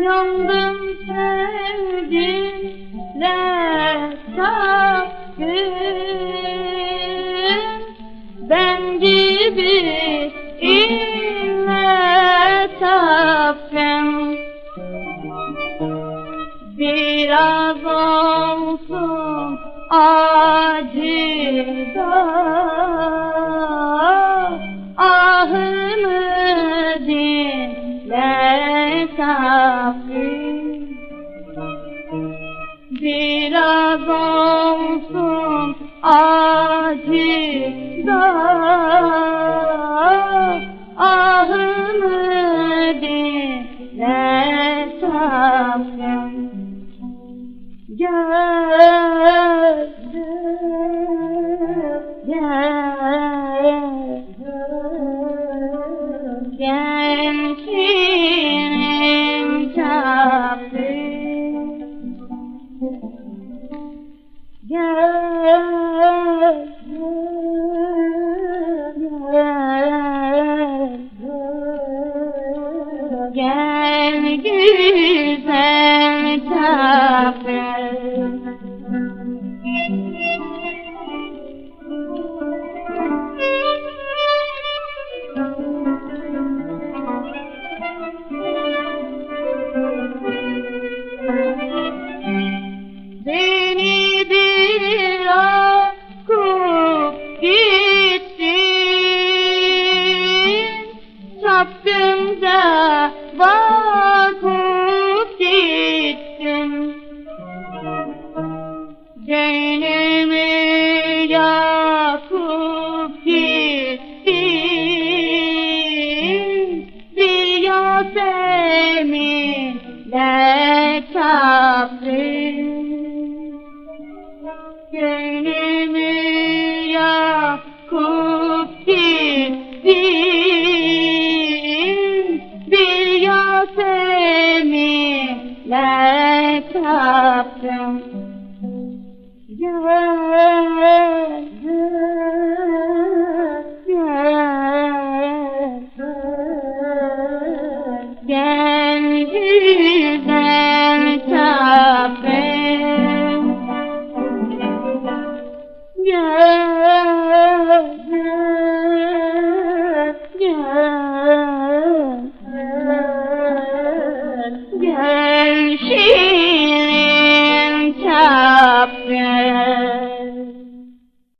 Yandım sevgimle sapkın, ben gibi illet affem. Biraz olsun acı da ahımı dinle sapkın. Biraz olsun acı da ahımı dinle sapkın. Gençliğim çaptı, gel güzel çaptı. Beni bırakıp gittin, çapkınca bakıp gittin. Gönlümü yakıp gittin, bir Yasemin'le çapkın. Gönlümü yakıp gittin, bir Yasemin'le çapkın. Gel güzel çapkın. Gel